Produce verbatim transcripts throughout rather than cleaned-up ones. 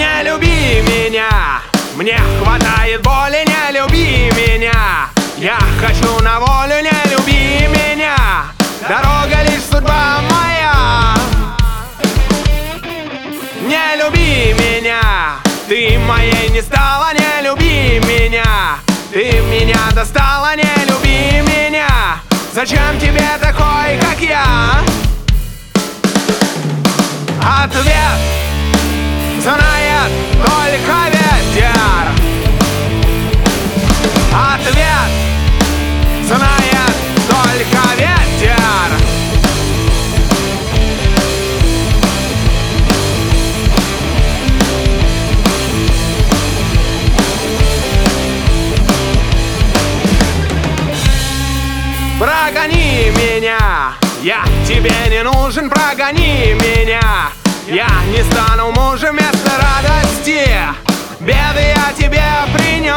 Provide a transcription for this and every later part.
Не люби меня, мне хватает боли, не люби меня. Я хочу на волю, не люби меня. Дорога лишь судьба моя. Не люби меня, ты моей не стала, не люби меня. Ты меня достала, не люби меня. Зачем тебе такой, как я? Ответ знает только ветер. Ответ знает только ветер. Прогони меня, я тебе не нужен, прогони меня. Я не стану мужем вместо радости, беды я тебе принес.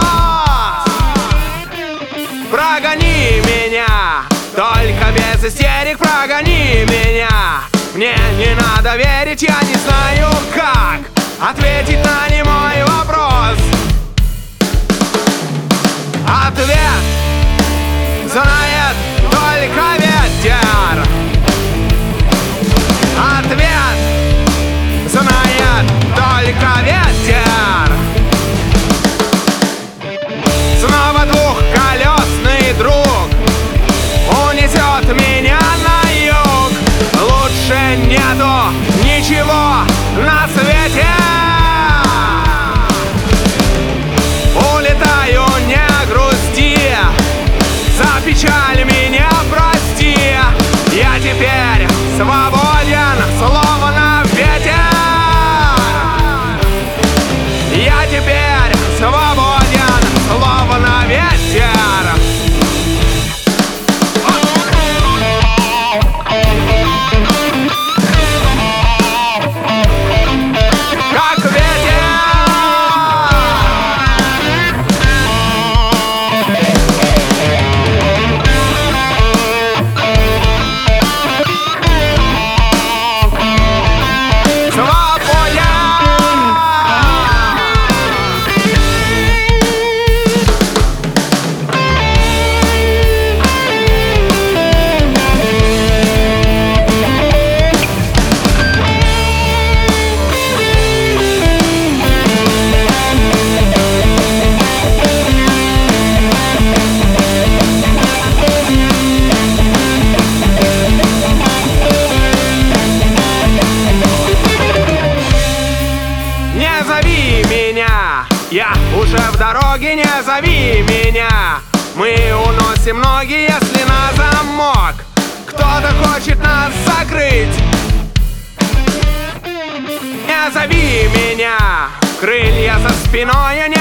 Прогони меня, только без истерик, прогони меня. Мне не надо верить, я не знаю как ответить на немой вопрос. Ответ знает только ветер. Ответ знает только ветер. Снова двухколесный друг унесет меня на юг. Лучше нету ничего на свете. Улетаю, не грусти, за печаль меня прости. Я теперь свободен, словно ветер. Я теперь свободен, словно ветер. Как ветер. Я уже в дороге, не зови меня. Мы уносим ноги, если на замок кто-то хочет нас закрыть. Не зови меня, крылья за спиной, не